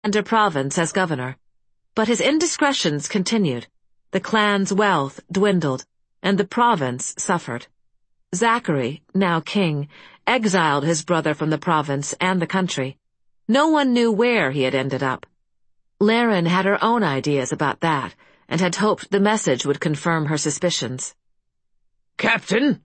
Highlander province as governor, but his indiscretions continued. The clan's wealth dwindled, and the province suffered. Zachary, now king, exiled his brother from the province and the country. No one knew where he had ended up. Laren had her own ideas about that, and had hoped the message would confirm her suspicions. "Captain?"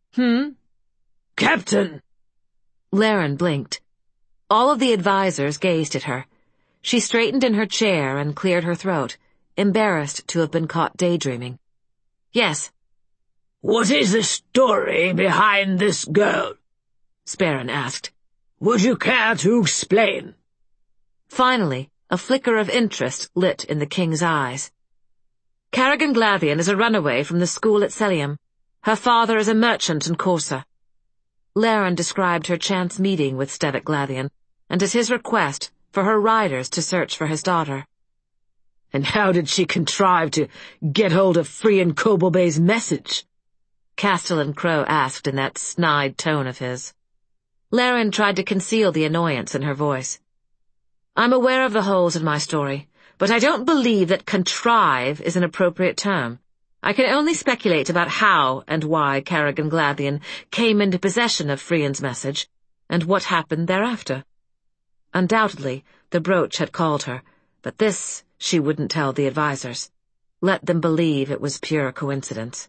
"Captain!" Laren blinked. All of the advisors gazed at her. She straightened in her chair and cleared her throat, embarrassed to have been caught daydreaming. "Yes." "What is the story behind this girl?" Sperrin asked. "Would you care to explain?" Finally, a flicker of interest lit in the king's eyes. "Kerrigan Glathian is a runaway from the school at Celium. Her father is a merchant in Corsa." Laren described her chance meeting with Stevic Glathian, and at his request, for her riders to search for his daughter. "And how did she contrive to get hold of Frian Kobolbay's message?" Castellan Crowe asked in that snide tone of his. Laren tried to conceal the annoyance in her voice. "I'm aware of the holes in my story, but I don't believe that contrive is an appropriate term. I can only speculate about how and why Kerrigan Glathian came into possession of Frian's message, and what happened thereafter. Undoubtedly, the brooch had called her, but this she wouldn't tell the advisors. Let them believe it was pure coincidence."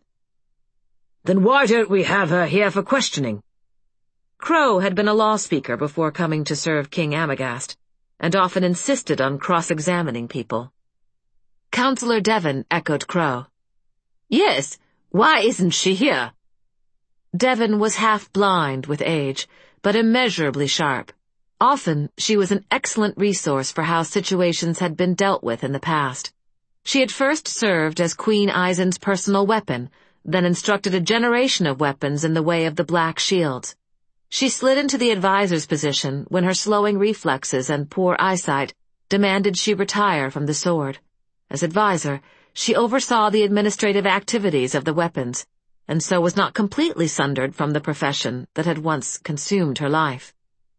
"Then why don't we have her here for questioning?" Crowe had been a law speaker before coming to serve King Amagast, and often insisted on cross-examining people. Councillor Devon echoed Crowe. "Yes, why isn't she here?" Devon was half-blind with age, but immeasurably sharp. Often, she was an excellent resource for how situations had been dealt with in the past. She had first served as Queen Aizen's personal weapon, then instructed a generation of weapons in the way of the Black Shields. She slid into the advisor's position when her slowing reflexes and poor eyesight demanded she retire from the sword. As advisor, she oversaw the administrative activities of the weapons, and so was not completely sundered from the profession that had once consumed her life.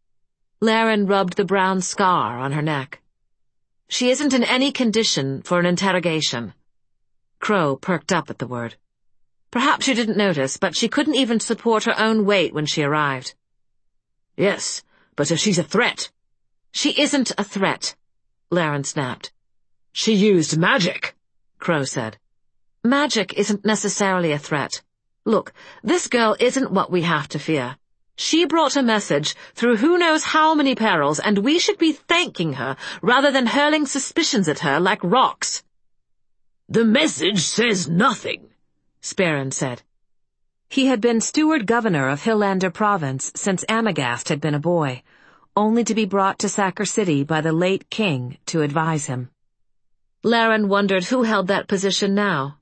Laren rubbed the brown scar on her neck. "She isn't in any condition for an interrogation." Crowe perked up at the word. "Perhaps you didn't notice, but she couldn't even support her own weight when she arrived." "Yes, but if she's a threat—" "She isn't a threat," Laren snapped. "She used magic," Crowe said. "Magic isn't necessarily a threat. Look, this girl isn't what we have to fear. She brought a message through who knows how many perils, and we should be thanking her rather than hurling suspicions at her like rocks." "The message says nothing," Sperrin said. He had been steward-governor of Highlander province since Amagast had been a boy, only to be brought to Sacker City by the late king to advise him. Laren wondered who held that position now.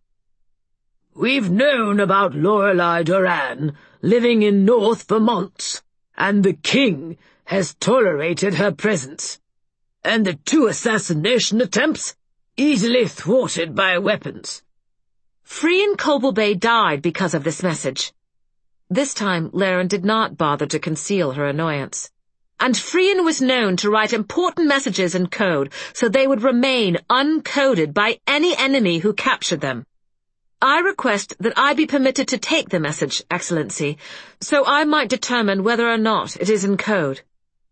"We've known about Lorelei Doran living in North for months, and the king has tolerated her presence. And the 2 assassination attempts easily thwarted by weapons." Frian Kobolbay died because of this message. This time, Laren did not bother to conceal her annoyance. And Frian was known to write important messages in code so they would remain uncoded by any enemy who captured them. I request that I be permitted to take the message, Excellency, so I might determine whether or not it is in code.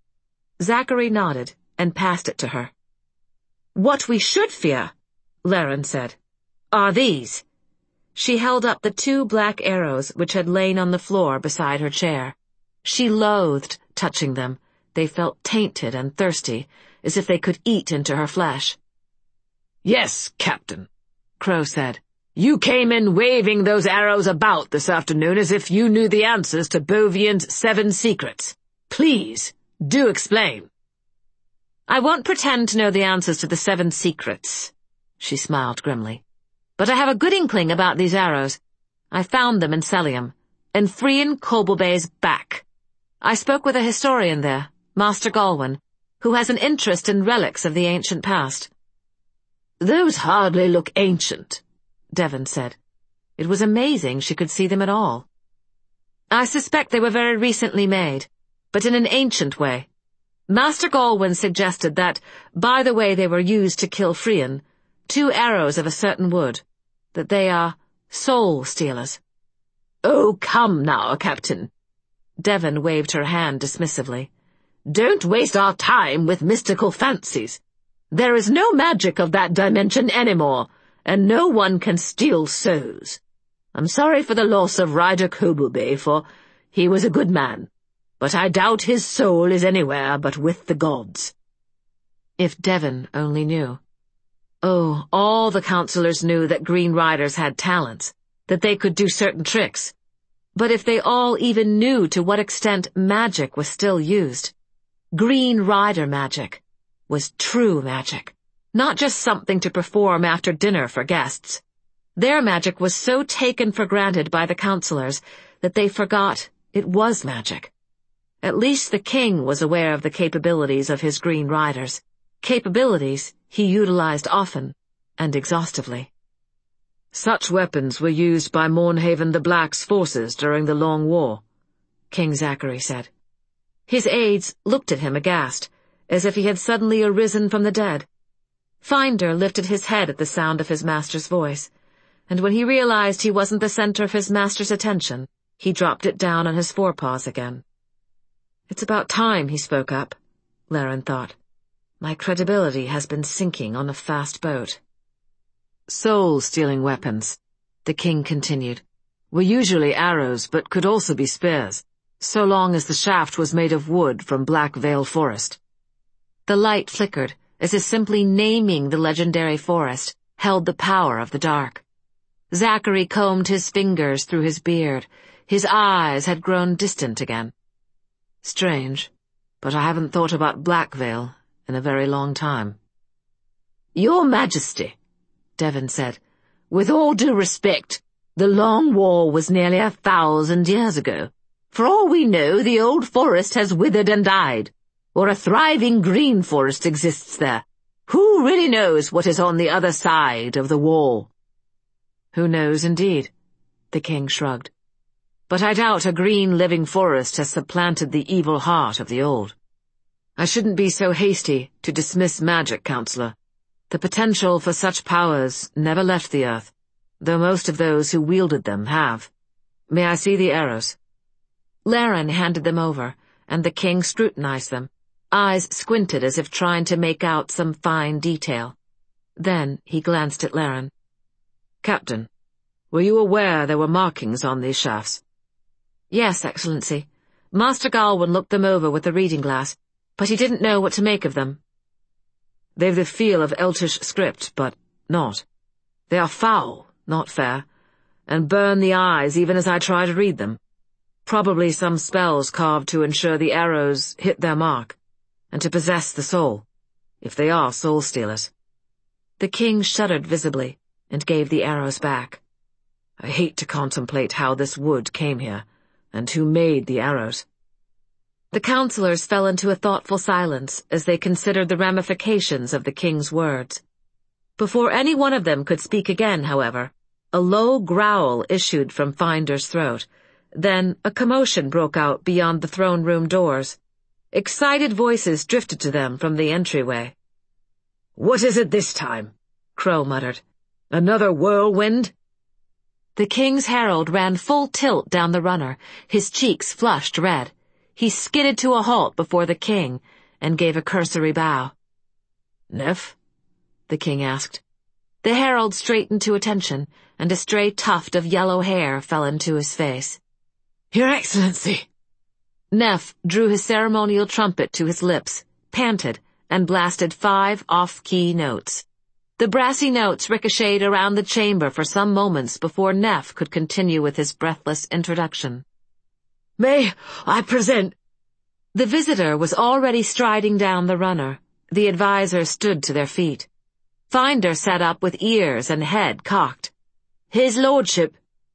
Zachary nodded and passed it to her. "What we should fear," Laren said, "are these." She held up the 2 black arrows which had lain on the floor beside her chair. She loathed touching them. They felt tainted and thirsty, as if they could eat into her flesh. "Yes, Captain," Crowe said. "You came in waving those arrows about this afternoon as if you knew the answers to Bovian's 7 secrets. Please, do explain." "I won't pretend to know the answers to the 7 secrets," she smiled grimly. "But I have a good inkling about these arrows. I found them in Celium, in Frian Kobolbay's back. I spoke with a historian there, Master Galwin, who has an interest in relics of the ancient past." "Those hardly look ancient," Devon said. It was amazing she could see them at all. "I suspect they were very recently made, but in an ancient way. Master Galwin suggested that, by the way they were used to kill Frian, 2 arrows of a certain wood, that they are soul-stealers. "Oh, come now, Captain." Devon waved her hand dismissively. "Don't waste our time with mystical fancies. There is no magic of that dimension anymore, and no one can steal souls. I'm sorry for the loss of Ryder Kobube, for he was a good man, but I doubt his soul is anywhere but with the gods." If Devon only knew. Oh, all the counselors knew that Green Riders had talents, that they could do certain tricks. But if they all even knew to what extent magic was still used, Green Rider magic was true magic, not just something to perform after dinner for guests. Their magic was so taken for granted by the counselors that they forgot it was magic. At least the king was aware of the capabilities of his Green Riders, capabilities he utilized often and exhaustively. "Such weapons were used by Mornhaven the Black's forces during the Long War," King Zachary said. His aides looked at him aghast, as if he had suddenly arisen from the dead. Finder lifted his head at the sound of his master's voice, and when he realized he wasn't the center of his master's attention, he dropped it down on his forepaws again. It's about time he spoke up, Laren thought. My credibility has been sinking on a fast boat. Soul-stealing weapons, the king continued, were usually arrows but could also be spears, so long as the shaft was made of wood from Black Veil Forest. The light flickered, as if simply naming the legendary forest held the power of the dark. Zachary combed his fingers through his beard. His eyes had grown distant again. Strange, but I haven't thought about Black Veil in a very long time. "Your Majesty," Devon said, "with all due respect, the Long War was nearly 1,000 years ago. For all we know, the old forest has withered and died, or a thriving green forest exists there. Who really knows what is on the other side of the wall?" "Who knows, indeed," the king shrugged. "But I doubt a green living forest has supplanted the evil heart of the old. I shouldn't be so hasty to dismiss magic, Counselor. The potential for such powers never left the earth, though most of those who wielded them have. May I see the arrows?" Laren handed them over, and the king scrutinized them, eyes squinted as if trying to make out some fine detail. Then he glanced at Laren. "Captain, were you aware there were markings on these shafts?" "Yes, Excellency. Master Galwin looked them over with a reading glass, but he didn't know what to make of them." "They've the feel of Eltish script, but not. They are foul, not fair, and burn the eyes even as I try to read them. Probably some spells carved to ensure the arrows hit their mark, and to possess the soul, if they are soul-stealers." The king shuddered visibly, and gave the arrows back. "I hate to contemplate how this wood came here, and who made the arrows." The counselors fell into a thoughtful silence as they considered the ramifications of the king's words. Before any one of them could speak again, however, a low growl issued from Finder's throat. Then a commotion broke out beyond the throne room doors. Excited voices drifted to them from the entryway. "What is it this time?" Crow muttered. "Another whirlwind?" The king's herald ran full tilt down the runner, his cheeks flushed red. He skidded to a halt before the king and gave a cursory bow. "Neff?" the king asked. The herald straightened to attention, and a stray tuft of yellow hair fell into his face. "Your Excellency!" Neff drew his ceremonial trumpet to his lips, panted, and blasted 5 off-key notes. The brassy notes ricocheted around the chamber for some moments before Neff could continue with his breathless introduction. "May I present—" The visitor was already striding down the runner. The advisors stood to their feet. Finder sat up with ears and head cocked. "His Lordship."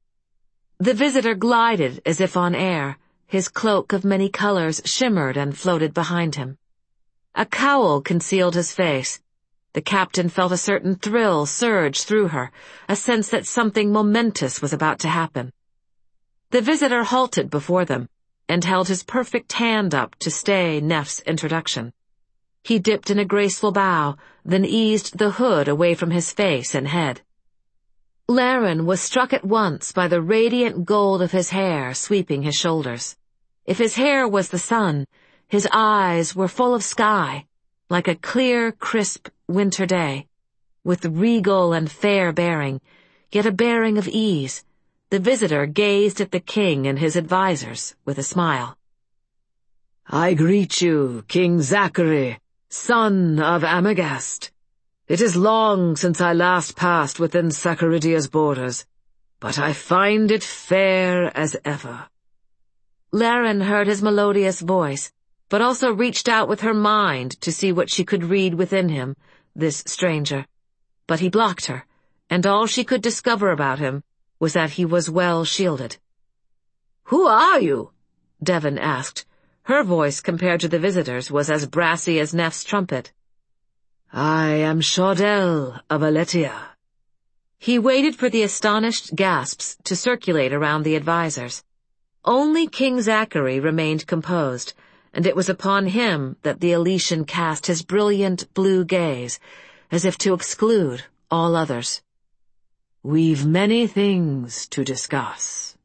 The visitor glided as if on air. His cloak of many colors shimmered and floated behind him. A cowl concealed his face. The captain felt a certain thrill surge through her, a sense that something momentous was about to happen. The visitor halted before them, and held his perfect hand up to stay Neff's introduction. He dipped in a graceful bow, then eased the hood away from his face and head. Laren was struck at once by the radiant gold of his hair sweeping his shoulders. If his hair was the sun, his eyes were full of sky, like a clear, crisp winter day, with regal and fair bearing, yet a bearing of ease. The visitor gazed at the king and his advisers with a smile. "I greet you, King Zachary, son of Amagast. It is long since I last passed within Sacaridia's borders, but I find it fair as ever." Laren heard his melodious voice, but also reached out with her mind to see what she could read within him, this stranger. But he blocked her, and all she could discover about him was that he was well shielded. "Who are you?" Devon asked. Her voice, compared to the visitor's, was as brassy as Neff's trumpet. "I am Shordell of Aletia." He waited for the astonished gasps to circulate around the advisers. Only King Zachary remained composed, and it was upon him that the Aletian cast his brilliant blue gaze, as if to exclude all others. "We've many things to discuss."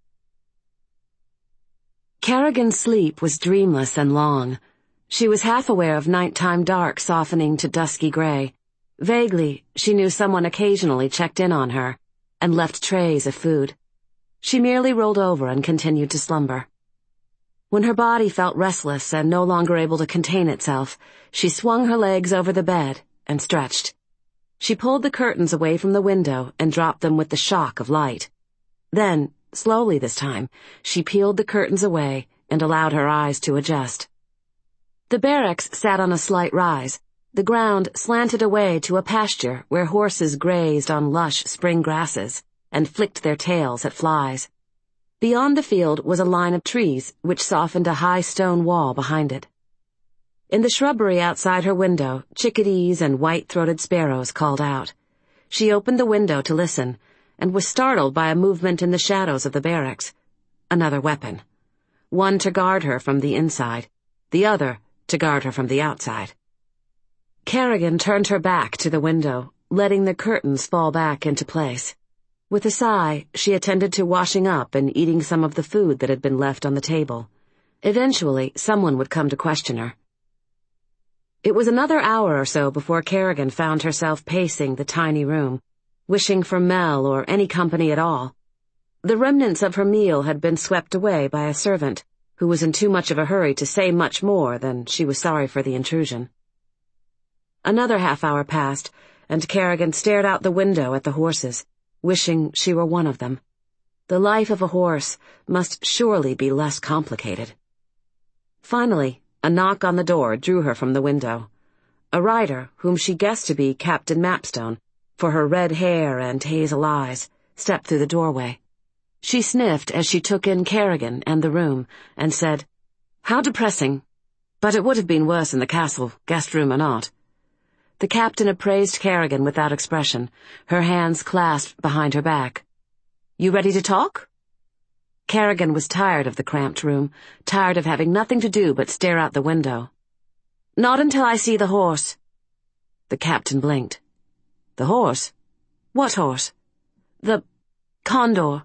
Kerrigan's sleep was dreamless and long. She was half aware of nighttime dark softening to dusky gray. Vaguely, she knew someone occasionally checked in on her and left trays of food. She merely rolled over and continued to slumber. When her body felt restless and no longer able to contain itself, she swung her legs over the bed and stretched. She pulled the curtains away from the window and dropped them with the shock of light. Then, slowly this time, she peeled the curtains away and allowed her eyes to adjust. The barracks sat on a slight rise. The ground slanted away to a pasture where horses grazed on lush spring grasses and flicked their tails at flies. Beyond the field was a line of trees which softened a high stone wall behind it. In the shrubbery outside her window, chickadees and white-throated sparrows called out. She opened the window to listen, and was startled by a movement in the shadows of the barracks. Another weapon. One to guard her from the inside, the other to guard her from the outside. Kerrigan turned her back to the window, letting the curtains fall back into place. With a sigh, she attended to washing up and eating some of the food that had been left on the table. Eventually, someone would come to question her. It was another hour or so before Kerrigan found herself pacing the tiny room, wishing for Mel or any company at all. The remnants of her meal had been swept away by a servant, who was in too much of a hurry to say much more than she was sorry for the intrusion. Another half-hour passed, and Kerrigan stared out the window at the horses, wishing she were one of them. The life of a horse must surely be less complicated. Finally, a knock on the door drew her from the window. A rider, whom she guessed to be Captain Mapstone, for her red hair and hazel eyes, stepped through the doorway. She sniffed as she took in Kerrigan and the room, and said, "How depressing. But it would have been worse in the castle, guest room or not." The captain appraised Kerrigan without expression, her hands clasped behind her back. "You ready to talk?" Kerrigan was tired of the cramped room, tired of having nothing to do but stare out the window. "Not until I see the horse." The captain blinked. "The horse? What horse?" "The Condor.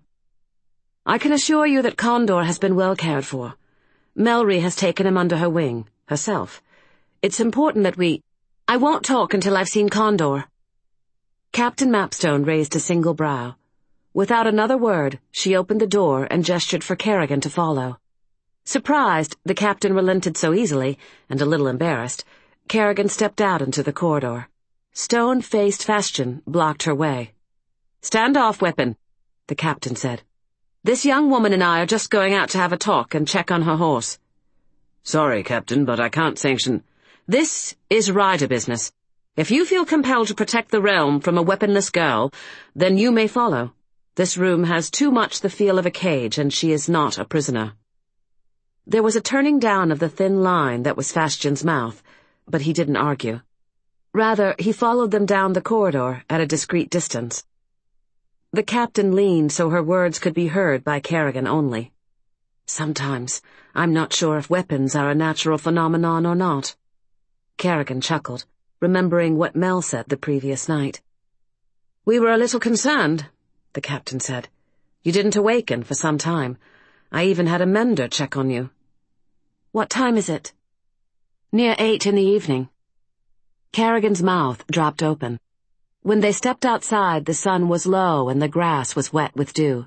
I can assure you that Condor has been well cared for. Melry has taken him under her wing, herself. It's important that we— I won't talk until I've seen Condor." Captain Mapstone raised a single brow. Without another word, she opened the door and gestured for Kerrigan to follow. Surprised the captain relented so easily, and a little embarrassed, Kerrigan stepped out into the corridor. Stone-faced Fastyon blocked her way. "Stand off, weapon," the captain said. "This young woman and I are just going out to have a talk and check on her horse." "Sorry, Captain, but I can't sanction—" "This is rider business. If you feel compelled to protect the realm from a weaponless girl, then you may follow. This room has too much the feel of a cage, and she is not a prisoner." There was a turning down of the thin line that was Fastyon's mouth, but he didn't argue. Rather, he followed them down the corridor at a discreet distance. The captain leaned so her words could be heard by Kerrigan only. Sometimes. I'm not sure if weapons are a natural phenomenon or not. Kerrigan chuckled, remembering what Mel said the previous night. We were a little concerned, the captain said. You didn't awaken for some time. I even had a mender check on you. What time is it? Near 8 in the evening. Kerrigan's mouth dropped open. When they stepped outside, the sun was low and the grass was wet with dew.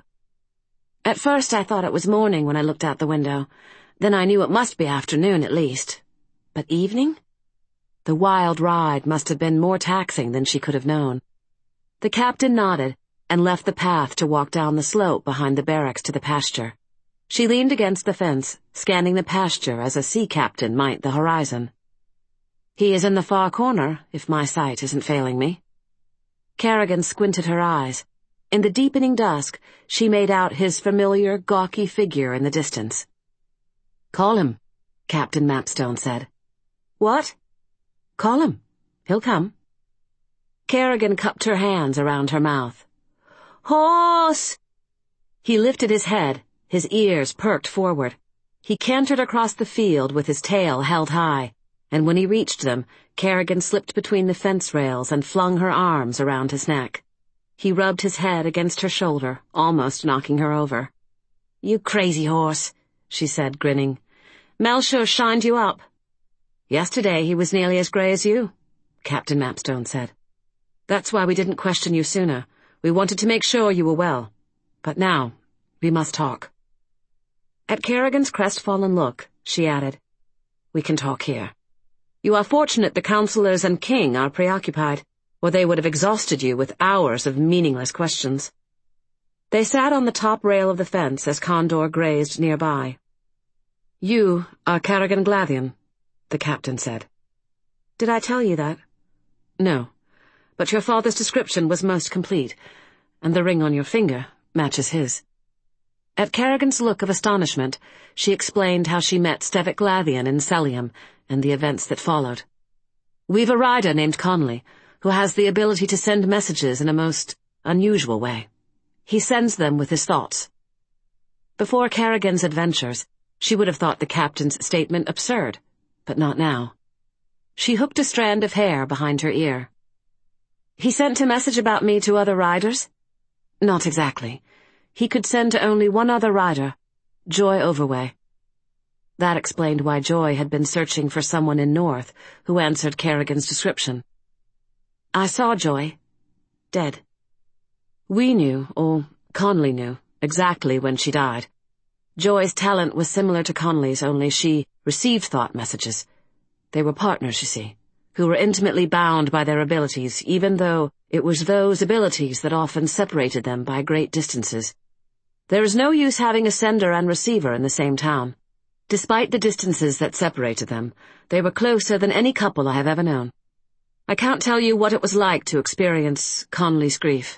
At first I thought it was morning when I looked out the window. Then I knew it must be afternoon at least. But evening? The wild ride must have been more taxing than she could have known. The captain nodded and left the path to walk down the slope behind the barracks to the pasture. She leaned against the fence, scanning the pasture as a sea captain might the horizon. He is in the far corner, if my sight isn't failing me. Kerrigan squinted her eyes. In the deepening dusk, she made out his familiar, gawky figure in the distance. Call him, Captain Mapstone said. What? Call him. He'll come. Kerrigan cupped her hands around her mouth. Horse! He lifted his head, his ears perked forward. He cantered across the field with his tail held high, and when he reached them, Kerrigan slipped between the fence rails and flung her arms around his neck. He rubbed his head against her shoulder, almost knocking her over. You crazy horse, she said, grinning. Mel sure shined you up. Yesterday he was nearly as grey as you, Captain Mapstone said. That's why we didn't question you sooner. We wanted to make sure you were well. But now, we must talk. At Kerrigan's crestfallen look, she added, We can talk here. You are fortunate the councillors and king are preoccupied, or they would have exhausted you with hours of meaningless questions. They sat on the top rail of the fence as Condor grazed nearby. You are Kerrigan Glathian, the captain said. Did I tell you that? No, but your father's description was most complete, and the ring on your finger matches his. At Kerrigan's look of astonishment, she explained how she met Stevic Glathian in Celium and the events that followed. We've a rider named Conley, who has the ability to send messages in a most unusual way. He sends them with his thoughts. Before Kerrigan's adventures, she would have thought the captain's statement absurd, but not now. She hooked a strand of hair behind her ear. He sent a message about me to other riders? Not exactly. He could send to only one other rider, Joy Overway. That explained why Joy had been searching for someone in North who answered Kerrigan's description. I saw Joy. Dead. We knew, or Conley knew, exactly when she died. Joy's talent was similar to Conley's, only she received thought messages. They were partners, you see, who were intimately bound by their abilities, even though it was those abilities that often separated them by great distances. There is no use having a sender and receiver in the same town. Despite the distances that separated them, they were closer than any couple I have ever known. I can't tell you what it was like to experience Conley's grief.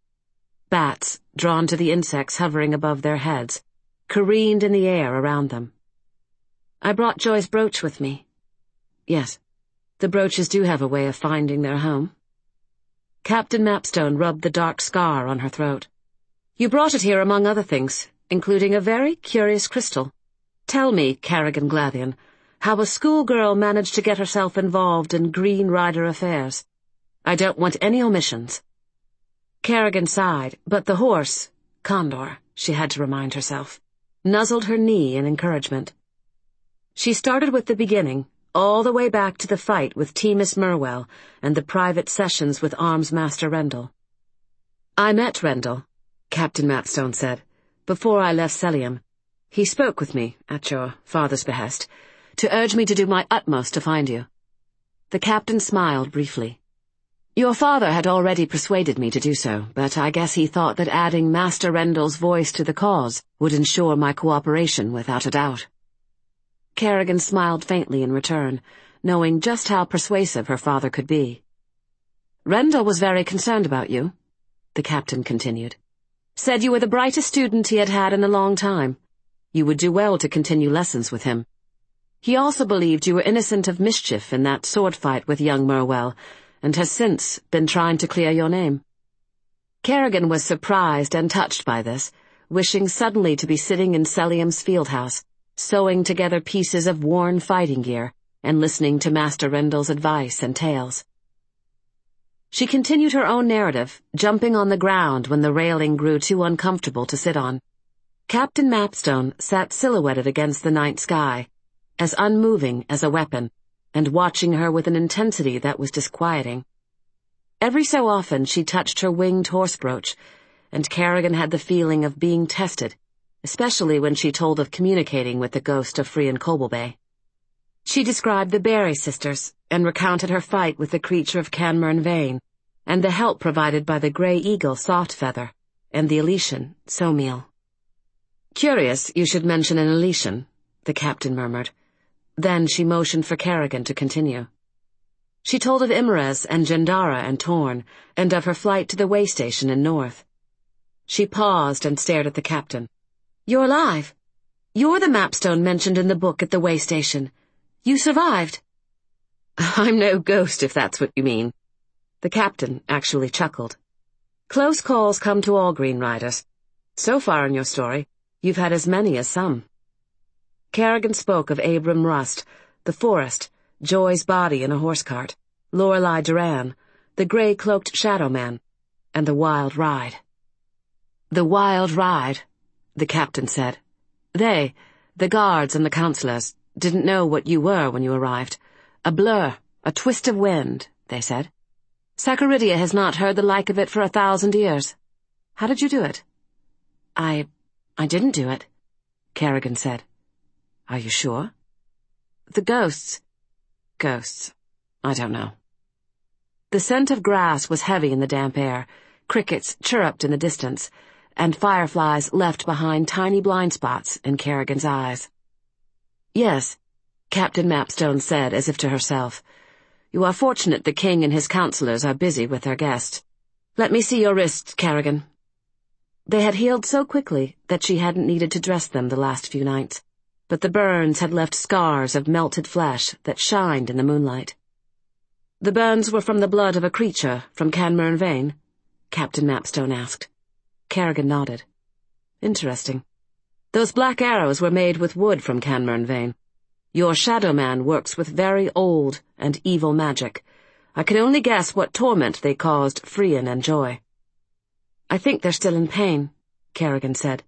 Bats, drawn to the insects hovering above their heads, careened in the air around them. I brought Joy's brooch with me. Yes, the brooches do have a way of finding their home. Captain Mapstone rubbed the dark scar on her throat. You brought it here among other things, including a very curious crystal. Tell me, Kerrigan Glathian, how a schoolgirl managed to get herself involved in Green Rider affairs. I don't want any omissions. Kerrigan sighed, but the horse, Condor, she had to remind herself, nuzzled her knee in encouragement. She started with the beginning, all the way back to the fight with Temis Merwell and the private sessions with Arms Master Rendell. I met Rendell, Captain Mapstone said, before I left Celium. He spoke with me, at your father's behest, to urge me to do my utmost to find you. The captain smiled briefly. Your father had already persuaded me to do so, but I guess he thought that adding Master Rendell's voice to the cause would ensure my cooperation without a doubt. Kerrigan smiled faintly in return, knowing just how persuasive her father could be. Rendell was very concerned about you, the captain continued. Said you were the brightest student he had had in a long time. You would do well to continue lessons with him. He also believed you were innocent of mischief in that sword fight with young Merwell, and has since been trying to clear your name. Kerrigan was surprised and touched by this, wishing suddenly to be sitting in Celium's fieldhouse, sewing together pieces of worn fighting gear and listening to Master Rendell's advice and tales. She continued her own narrative, jumping on the ground when the railing grew too uncomfortable to sit on. Captain Mapstone sat silhouetted against the night sky, as unmoving as a weapon, and watching her with an intensity that was disquieting. Every so often she touched her winged horse brooch, and Kerrigan had the feeling of being tested, especially when she told of communicating with the ghost of Frian Coblebay. She described the Barry sisters, and recounted her fight with the creature of Canmurn Vane, and the help provided by the Grey Eagle Softfeather, and the Elysian, Somiel. "Curious you should mention an Elysian," the captain murmured. Then she motioned for Kerrigan to continue. She told of Imares and Jandara and Torn, and of her flight to the way station in North. She paused and stared at the captain. "You're alive. You're the Mapstone mentioned in the book at the way station. You survived." "I'm no ghost, if that's what you mean." The captain actually chuckled. "Close calls come to all Green Riders. So far in your story, you've had as many as some." Kerrigan spoke of Abram Rust, the forest, Joy's body in a horse cart, Lorelei Duran, the grey-cloaked shadow man, and the wild ride. "The wild ride," the captain said. "They, the guards and the councillors, didn't know what you were when you arrived. A blur, a twist of wind, they said. Sacaridia has not heard the like of it for 1,000 years. How did you do it?" I didn't do it," Kerrigan said. "Are you sure?" "The ghosts. Ghosts. I don't know." The scent of grass was heavy in the damp air, crickets chirruped in the distance, and fireflies left behind tiny blind spots in Kerrigan's eyes. "Yes," Captain Mapstone said as if to herself. "You are fortunate the king and his councillors are busy with their guest. Let me see your wrists, Kerrigan." They had healed so quickly that she hadn't needed to dress them the last few nights, but the burns had left scars of melted flesh that shined in the moonlight. "The burns were from the blood of a creature from Canmurn Vane?" Captain Mapstone asked. Kerrigan nodded. "Interesting. Those black arrows were made with wood from Canmurn Vane. Your shadow man works with very old and evil magic. I can only guess what torment they caused Frian and Joy." "I think they're still in pain," Kerrigan said.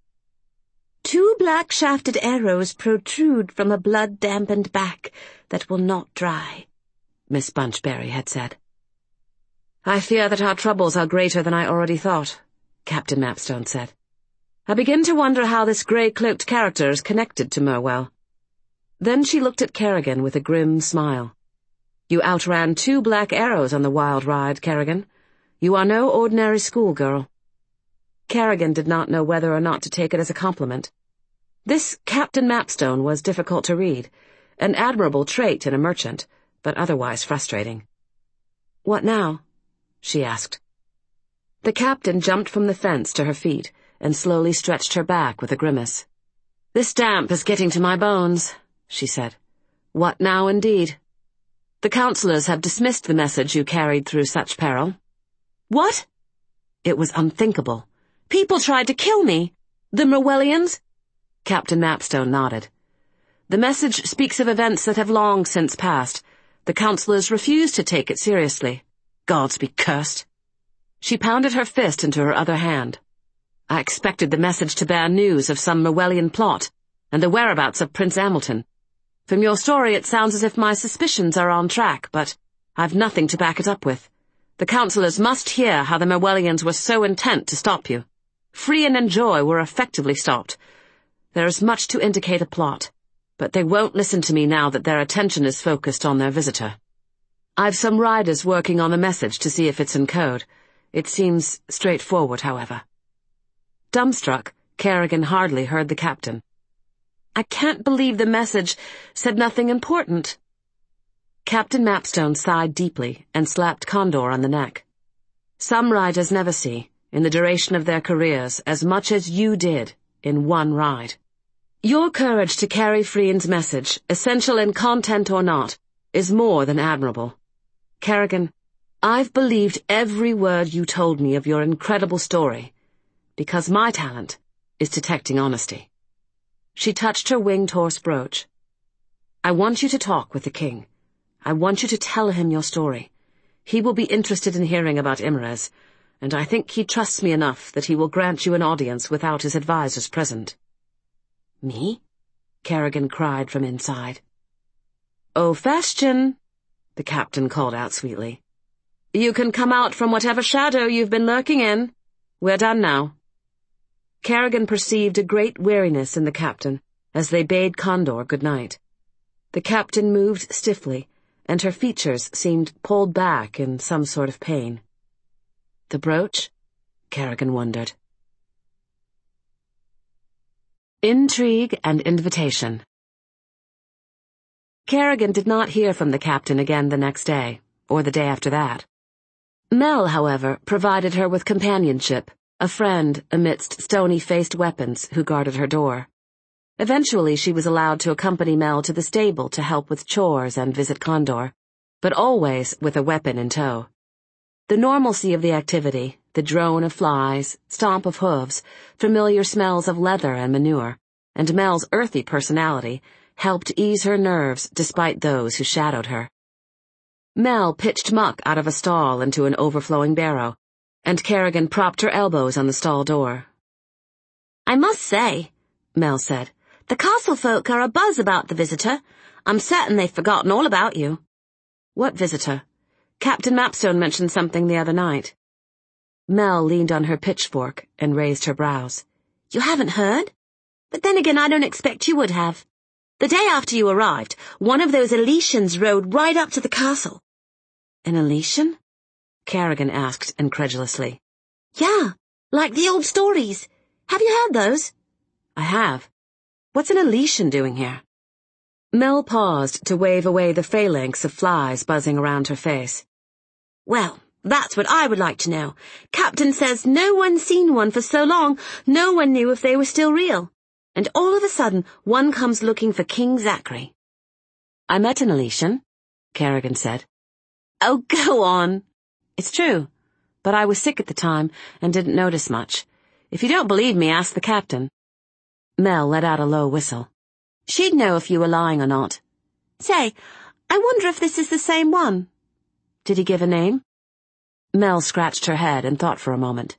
"2 black-shafted arrows protrude from a blood-dampened back that will not dry," Miss Bunchberry had said. "I fear that our troubles are greater than I already thought," Captain Mapstone said. "I begin to wonder how this grey-cloaked character is connected to Merwell." Then she looked at Kerrigan with a grim smile. "You outran 2 black arrows on the wild ride, Kerrigan. You are no ordinary schoolgirl." Kerrigan did not know whether or not to take it as a compliment. This Captain Mapstone was difficult to read, an admirable trait in a merchant, but otherwise frustrating. "What now?" she asked. The captain jumped from the fence to her feet and slowly stretched her back with a grimace. "This damp is getting to my bones," she said. "What now, indeed? The councillors have dismissed the message you carried through such peril." "What?" It was unthinkable. "People tried to kill me. The Merwellians?" Captain Mapstone nodded. "The message speaks of events that have long since passed. The councillors refused to take it seriously. Gods be cursed." She pounded her fist into her other hand. "I expected the message to bear news of some Merwellian plot, and the whereabouts of Prince Hamilton. From your story it sounds as if my suspicions are on track, but I've nothing to back it up with. The councillors must hear how the Merwellians were so intent to stop you. Frian and Joy were effectively stopped. There is much to indicate a plot, but they won't listen to me now that their attention is focused on their visitor. I've some riders working on the message to see if it's in code. It seems straightforward, however." Dumbstruck, Kerrigan hardly heard the captain. "I can't believe the message said nothing important." Captain Mapstone sighed deeply and slapped Condor on the neck. "Some riders never see, in the duration of their careers, as much as you did in one ride. Your courage to carry Frian's message, essential in content or not, is more than admirable. Kerrigan, I've believed every word you told me of your incredible story, because my talent is detecting honesty. She touched her winged horse brooch. I want you to talk with the king. I want you to tell him your story. He will be interested in hearing about Imerez, and I think he trusts me enough that he will grant you an audience without his advisers present. Me? Kerrigan cried from inside. Oh, Fashtion, the captain called out sweetly. You can come out from whatever shadow you've been lurking in. We're done now. Kerrigan perceived a great weariness in the captain as they bade Condor good night. The captain moved stiffly, and her features seemed pulled back in some sort of pain. The brooch? Kerrigan wondered. Intrigue and invitation. Kerrigan did not hear from the captain again the next day, or the day after that. Mel, however, provided her with companionship, a friend amidst stony-faced weapons who guarded her door. Eventually she was allowed to accompany Mel to the stable to help with chores and visit Condor, but always with a weapon in tow. The normalcy of the activity, the drone of flies, stomp of hooves, familiar smells of leather and manure, and Mel's earthy personality helped ease her nerves despite those who shadowed her. Mel pitched muck out of a stall into an overflowing barrow, and Kerrigan propped her elbows on the stall door. I must say, Mel said, the castle folk are abuzz about the visitor. I'm certain they've forgotten all about you. What visitor? Captain Mapstone mentioned something the other night. Mel leaned on her pitchfork and raised her brows. You haven't heard? But then again, I don't expect you would have. The day after you arrived, one of those Elysians rode right up to the castle. An Elysian? Kerrigan asked incredulously. Yeah, like the old stories. Have you heard those? I have. What's an Elysian doing here? Mel paused to wave away the phalanx of flies buzzing around her face. Well, that's what I would like to know. Captain says no one's seen one for so long, no one knew if they were still real. And all of a sudden, one comes looking for King Zachary. I met an Elysian, Kerrigan said. Oh, go on. It's true, but I was sick at the time and didn't notice much. If you don't believe me, ask the captain. Mel let out a low whistle. She'd know if you were lying or not. Say, I wonder if this is the same one. Did he give a name? Mel scratched her head and thought for a moment.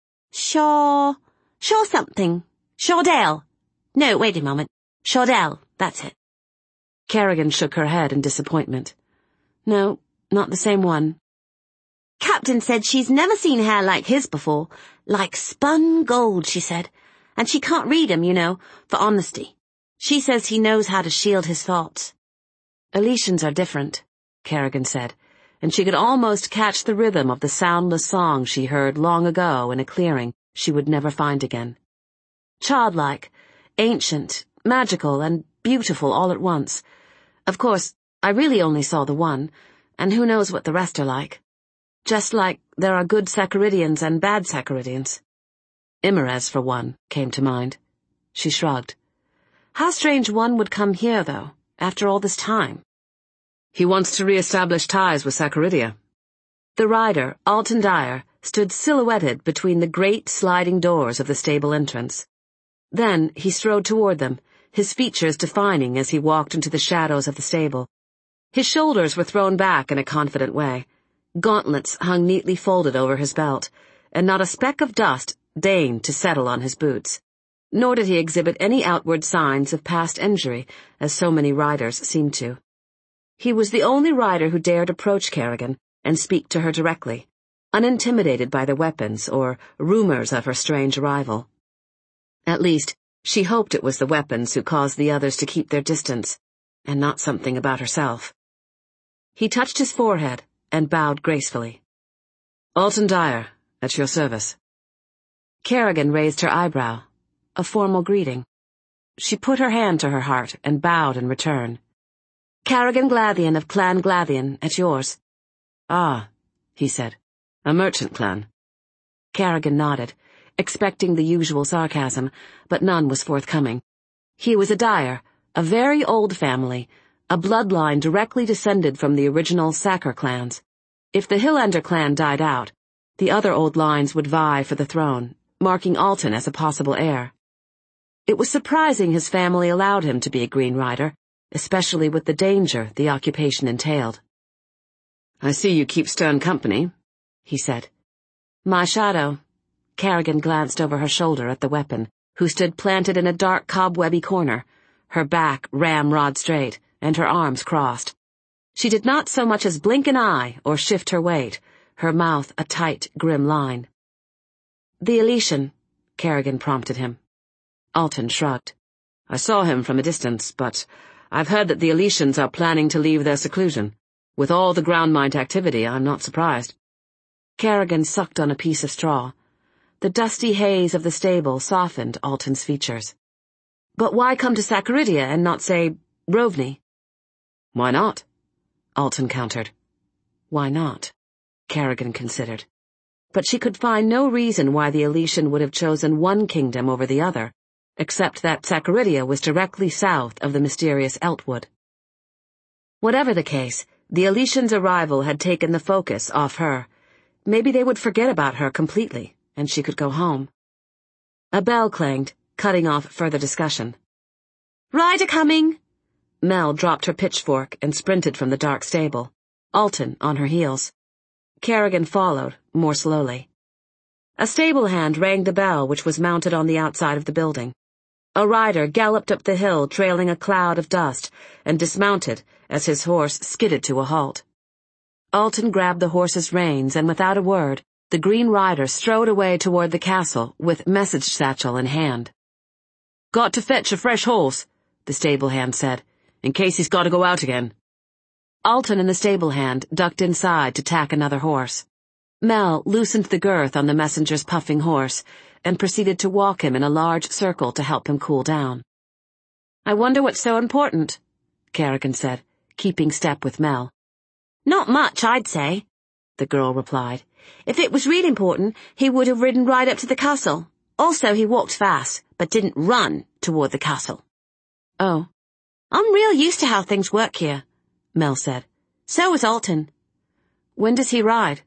Shaw something. Shawdell. No, wait a moment. Shawdell, that's it. Kerrigan shook her head in disappointment. No, not the same one. Captain said she's never seen hair like his before. Like spun gold, she said. And she can't read him, you know, for honesty. She says he knows how to shield his thoughts. Elysians are different, Kerrigan said, and she could almost catch the rhythm of the soundless song she heard long ago in a clearing she would never find again. Childlike, ancient, magical, and beautiful all at once. Of course, I really only saw the one, and who knows what the rest are like. Just like there are good Saccharidians and bad Saccharidians. Imerez, for one, came to mind. She shrugged. How strange one would come here, though, after all this time. He wants to re-establish ties with Saccharidia. The rider, Alton Dyer, stood silhouetted between the great sliding doors of the stable entrance. Then he strode toward them, his features defining as he walked into the shadows of the stable. His shoulders were thrown back in a confident way. Gauntlets hung neatly folded over his belt, and not a speck of dust deigned to settle on his boots. Nor did he exhibit any outward signs of past injury, as so many riders seemed to. He was the only rider who dared approach Kerrigan and speak to her directly, unintimidated by the weapons or rumors of her strange arrival. At least, she hoped it was the weapons who caused the others to keep their distance, and not something about herself. He touched his forehead and bowed gracefully. Alton Dyer, at your service. Kerrigan raised her eyebrow, a formal greeting. She put her hand to her heart and bowed in return. Kerrigan Glathian of Clan Glathian, at yours. Ah, he said, a merchant clan. Kerrigan nodded, expecting the usual sarcasm, but none was forthcoming. He was a Dyer, a very old family, a bloodline directly descended from the original Sacker clans. If the Hillander clan died out, the other old lines would vie for the throne, marking Alton as a possible heir. It was surprising his family allowed him to be a Green Rider, especially with the danger the occupation entailed. "I see you keep stern company," he said. "My shadow." Kerrigan glanced over her shoulder at the weapon, who stood planted in a dark cobwebby corner, her back ramrod straight, and her arms crossed. She did not so much as blink an eye or shift her weight, her mouth a tight, grim line. "The Elysian," Kerrigan prompted him. Alton shrugged. "I saw him from a distance, but I've heard that the Elysians are planning to leave their seclusion. With all the ground mine activity, I'm not surprised." Kerrigan sucked on a piece of straw. The dusty haze of the stable softened Alton's features. "But why come to Saccaridia and not, say, Rovni?" "Why not?" Alton countered. "Why not?" Kerrigan considered. But she could find no reason why the Elysian would have chosen one kingdom over the other, except that Saccaridia was directly south of the mysterious Eltwood. Whatever the case, the Elysian's arrival had taken the focus off her. Maybe they would forget about her completely, and she could go home. A bell clanged, cutting off further discussion. "Rider coming!" Mel dropped her pitchfork and sprinted from the dark stable, Alton on her heels. Kerrigan followed, more slowly. A stable hand rang the bell which was mounted on the outside of the building. A rider galloped up the hill trailing a cloud of dust and dismounted as his horse skidded to a halt. Alton grabbed the horse's reins and without a word, the Green Rider strode away toward the castle with message satchel in hand. "Got to fetch a fresh horse," the stable hand said, "in case he's got to go out again." Alton and the stable hand ducked inside to tack another horse. Mel loosened the girth on the messenger's puffing horse and proceeded to walk him in a large circle to help him cool down. "I wonder what's so important," Kerrigan said, keeping step with Mel. "Not much, I'd say," the girl replied. "If it was real important, he would have ridden right up to the castle. Also, he walked fast, but didn't run toward the castle." "Oh." "I'm real used to how things work here," Mel said. "So was Alton." "When does he ride?"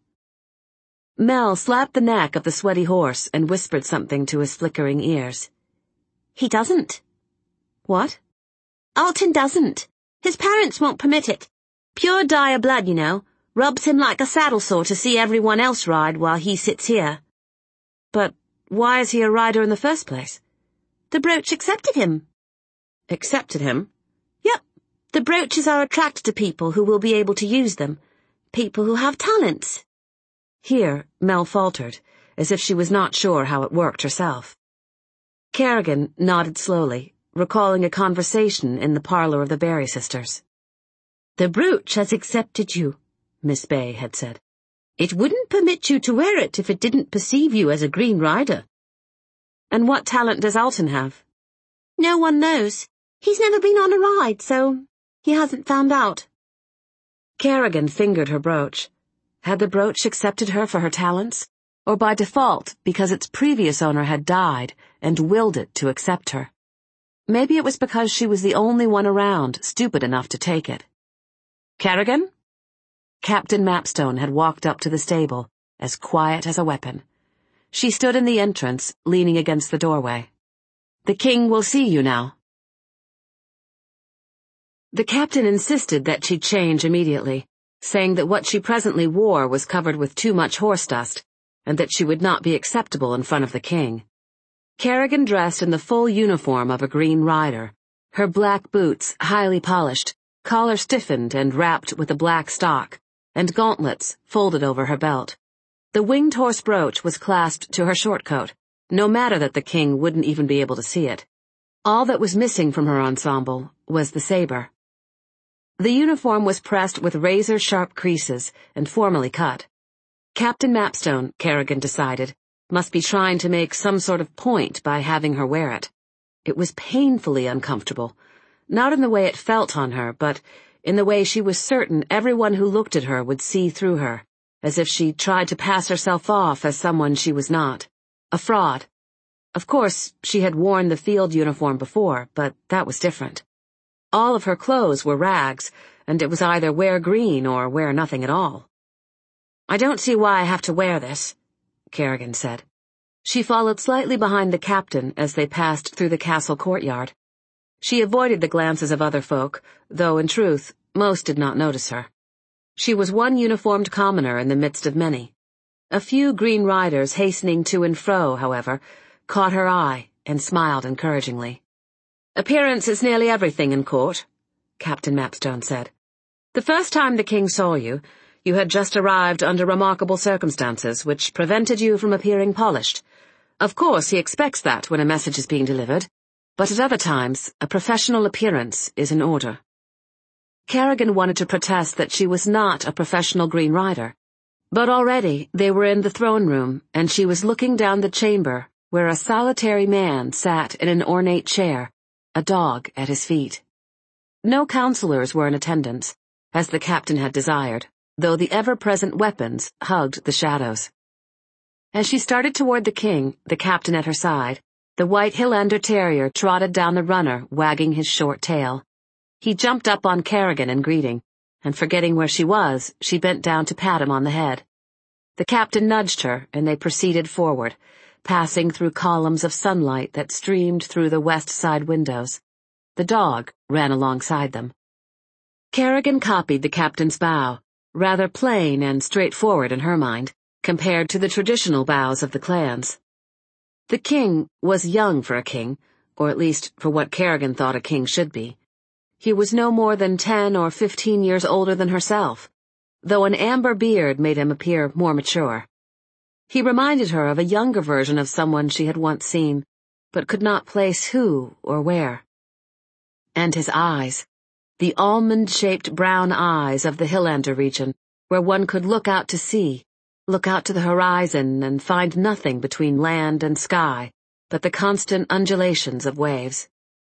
Mel slapped the neck of the sweaty horse and whispered something to his flickering ears. "He doesn't." "What?" "Alton doesn't. His parents won't permit it. Pure dire blood, you know. Rubs him like a saddle sore to see everyone else ride while he sits here." "But why is he a rider in the first place?" "The brooch accepted him." "Accepted him?" "Yep. The brooches are attracted to people who will be able to use them. People who have talents." Here, Mel faltered, as if she was not sure how it worked herself. Kerrigan nodded slowly, recalling a conversation in the parlor of the Barry sisters. "The brooch has accepted you," Miss Bay had said. "It wouldn't permit you to wear it if it didn't perceive you as a Green Rider." "And what talent does Alton have?" "No one knows. He's never been on a ride, so he hasn't found out." Kerrigan fingered her brooch. Had the brooch accepted her for her talents, or by default because its previous owner had died and willed it to accept her? Maybe it was because she was the only one around stupid enough to take it. "Kerrigan?" Captain Mapstone had walked up to the stable, as quiet as a weapon. She stood in the entrance, leaning against the doorway. "The king will see you now." The captain insisted that she change immediately, saying that what she presently wore was covered with too much horse dust, and that she would not be acceptable in front of the king. Kerrigan dressed in the full uniform of a Green Rider, her black boots highly polished, collar stiffened and wrapped with a black stock, and gauntlets folded over her belt. The winged horse brooch was clasped to her short coat, no matter that the king wouldn't even be able to see it. All that was missing from her ensemble was the saber. The uniform was pressed with razor-sharp creases and formally cut. Captain Mapstone, Kerrigan decided, must be trying to make some sort of point by having her wear it. It was painfully uncomfortable, not in the way it felt on her, but in the way she was certain everyone who looked at her would see through her, as if she tried to pass herself off as someone she was not, a fraud. Of course, she had worn the field uniform before, but that was different. All of her clothes were rags, and it was either wear green or wear nothing at all. "I don't see why I have to wear this," Kerrigan said. She followed slightly behind the captain as they passed through the castle courtyard. She avoided the glances of other folk, though in truth, most did not notice her. She was one uniformed commoner in the midst of many. A few green riders hastening to and fro, however, caught her eye and smiled encouragingly. "Appearance is nearly everything in court," Captain Mapstone said. "The first time the king saw you, you had just arrived under remarkable circumstances which prevented you from appearing polished. Of course, he expects that when a message is being delivered, but at other times, a professional appearance is in order." Kerrigan wanted to protest that she was not a professional Green Rider, but already they were in the throne room, and she was looking down the chamber where a solitary man sat in an ornate chair, a dog at his feet. No counselors were in attendance, as the captain had desired, though the ever-present weapons hugged the shadows. As she started toward the king, the captain at her side, the white Highlander terrier trotted down the runner, wagging his short tail. He jumped up on Kerrigan in greeting, and forgetting where she was, she bent down to pat him on the head. The captain nudged her, and they proceeded forward, passing through columns of sunlight that streamed through the west side windows. The dog ran alongside them. Kerrigan copied the captain's bow, rather plain and straightforward in her mind, compared to the traditional bows of the clans. The king was young for a king, or at least for what Kerrigan thought a king should be. He was no more than 10 or 15 years older than herself, though an amber beard made him appear more mature. He reminded her of a younger version of someone she had once seen, but could not place who or where. And his eyes, the almond-shaped brown eyes of the Highlander region, where one could look out to sea, look out to the horizon and find nothing between land and sky but the constant undulations of waves.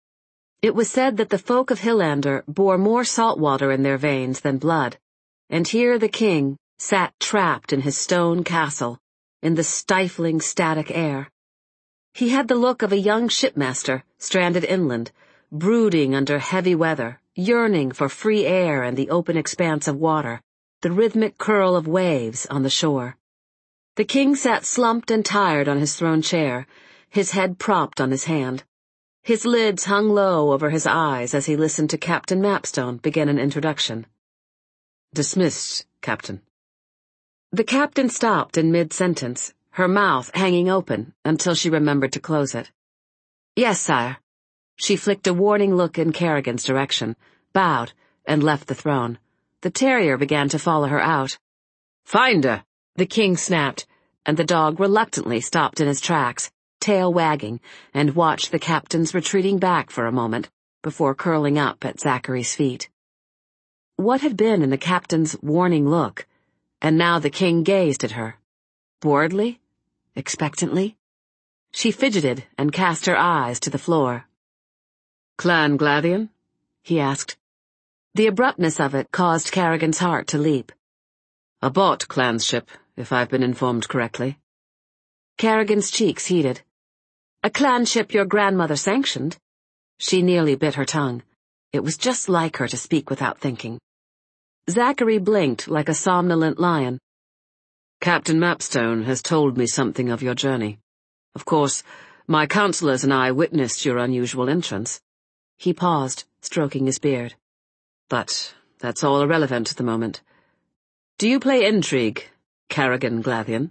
It was said that the folk of Highlander bore more salt water in their veins than blood, and here the king sat trapped in his stone castle, in the stifling, static air. He had the look of a young shipmaster stranded inland, brooding under heavy weather, yearning for free air and the open expanse of water, the rhythmic curl of waves on the shore. The king sat slumped and tired on his throne chair, his head propped on his hand. His lids hung low over his eyes as he listened to Captain Mapstone begin an introduction. "Dismissed, Captain." The captain stopped in mid-sentence, her mouth hanging open until she remembered to close it. "Yes, sire." She flicked a warning look in Kerrigan's direction, bowed, and left the throne. The terrier began to follow her out. "Find her!" the king snapped, and the dog reluctantly stopped in his tracks, tail wagging, and watched the captain's retreating back for a moment, before curling up at Zachary's feet. What had been in the captain's warning look? And now the king gazed at her. Boredly? Expectantly? She fidgeted and cast her eyes to the floor. "Clan Glathian?" he asked. The abruptness of it caused Kerrigan's heart to leap. "A bought clanship, if I've been informed correctly." Kerrigan's cheeks heated. "A clanship your grandmother sanctioned?" She nearly bit her tongue. It was just like her to speak without thinking. Zachary blinked like a somnolent lion. "Captain Mapstone has told me something of your journey. Of course, my counselors and I witnessed your unusual entrance." He paused, stroking his beard. "But that's all irrelevant at the moment. Do you play intrigue, Kerrigan Glathian?"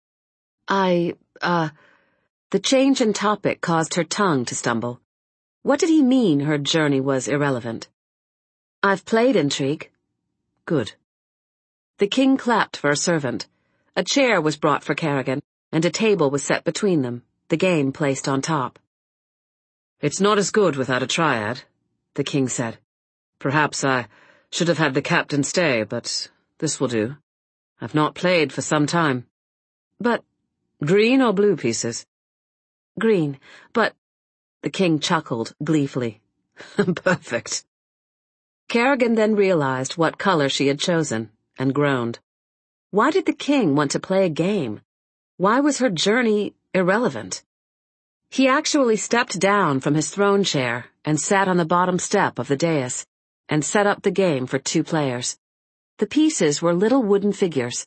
The change in topic caused her tongue to stumble. What did he mean her journey was irrelevant? "I've played intrigue." "Good." The king clapped for a servant. A chair was brought for Kerrigan, and a table was set between them, the game placed on top. "It's not as good without a triad," the king said. "Perhaps I should have had the captain stay, but this will do. I've not played for some time." "But green or blue pieces?" "Green, but—" The king chuckled gleefully. "Perfect." Kerrigan then realized what color she had chosen, and groaned. Why did the king want to play a game? Why was her journey irrelevant? He actually stepped down from his throne chair and sat on the bottom step of the dais, and set up the game for 2 players. The pieces were little wooden figures.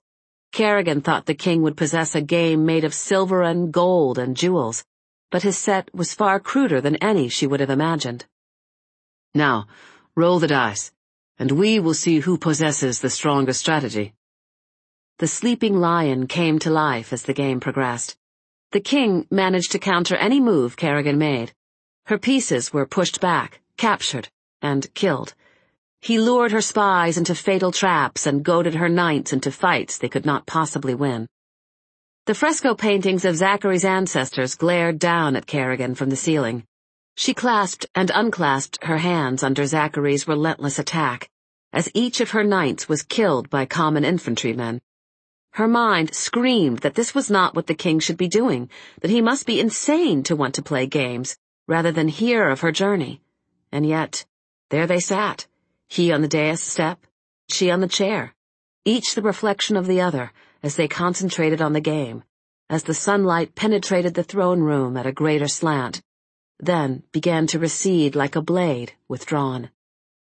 Kerrigan thought the king would possess a game made of silver and gold and jewels, but his set was far cruder than any she would have imagined. Now, roll the dice, and we will see who possesses the stronger strategy. The sleeping lion came to life as the game progressed. The king managed to counter any move Kerrigan made. Her pieces were pushed back, captured, and killed. He lured her spies into fatal traps and goaded her knights into fights they could not possibly win. The fresco paintings of Zachary's ancestors glared down at Kerrigan from the ceiling. She clasped and unclasped her hands under Zachary's relentless attack, as each of her knights was killed by common infantrymen. Her mind screamed that this was not what the king should be doing, that he must be insane to want to play games, rather than hear of her journey. And yet, there they sat, he on the dais step, she on the chair, each the reflection of the other, as they concentrated on the game, as the sunlight penetrated the throne room at a greater slant, then began to recede like a blade withdrawn.